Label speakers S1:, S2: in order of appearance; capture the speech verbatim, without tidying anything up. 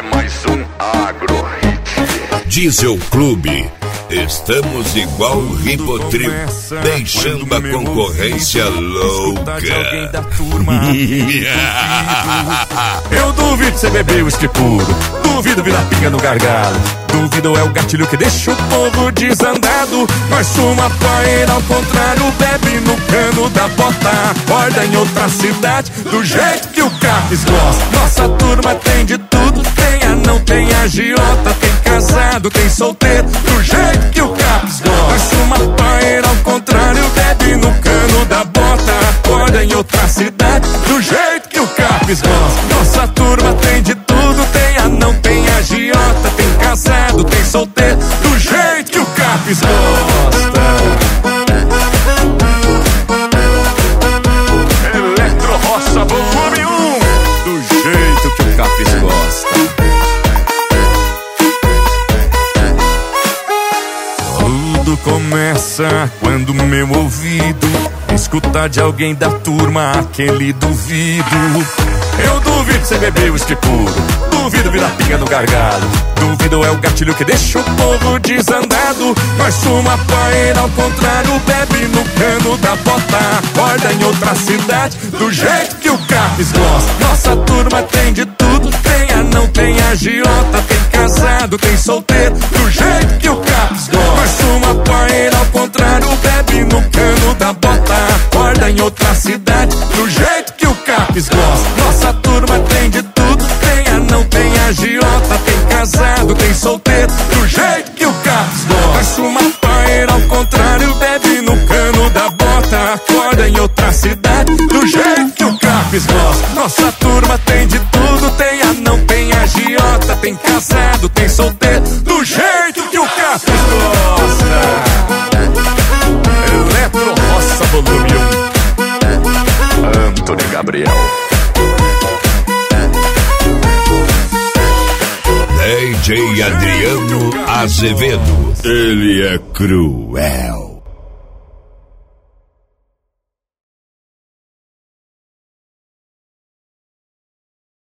S1: é mais um Agro Hit.
S2: Diesel Clube. Estamos igual o Ribotril, deixando a concorrência louca.
S3: Eu duvido você beber uísque puro, duvido virar pinga no gargalo, duvido é o gatilho que deixa o povo desandado. Nós fuma paeira ao contrário, bebe no cano da bota, acorda em outra cidade, do jeito que o Capes gosta. Nossa turma tem de tudo, tem anão, tem agiota, tem casado, tem solteiro, do jeito que o Capes gosta. Nós fuma paeira ao contrário, bebe no cano da bota, acorda em outra cidade, do jeito que o Capes gosta. Nossa turma tem de tudo, tem anão, tem agiota, tem casado, tem solteiro, do jeito que o Capes gosta. Eletro Roça Volume um, do jeito que o Capes gosta. Tudo começa quando meu ouvido escuta de alguém da turma aquele duvido. Eu duvido você beber uísque puro, duvido virar pinga no gargalo, duvido é o gatilho que deixa o povo desandado. Nós fuma paeira ao contrário, bebe no cano da bota, acorda em outra cidade, do jeito que o Capes gosta. Nossa turma tem de tudo, tem anão, tem agiota, tem casado, tem solteiro, do jeito que o Capes gosta. Nós fuma paeira ao contrário, bebe no cano da bota, acorda em outra cidade, do jeito que o Capes gosta. Nossa turma tem de tudo, tem anão, tem agiota, tem casado, tem solteiro, do jeito que o Capes gosta. Nós fuma paeira ao contrário, bebe no cano da bota, acorda em outra cidade, do jeito que o Capes gosta. Nossa turma tem de tudo, tem anão, tem agiota, tem casado, tem solteiro, do jeito que o Capes gosta. Eletro Roça Volume um, Antônio Gabriel.
S2: D J Adriano Azevedo. Ele é cruel.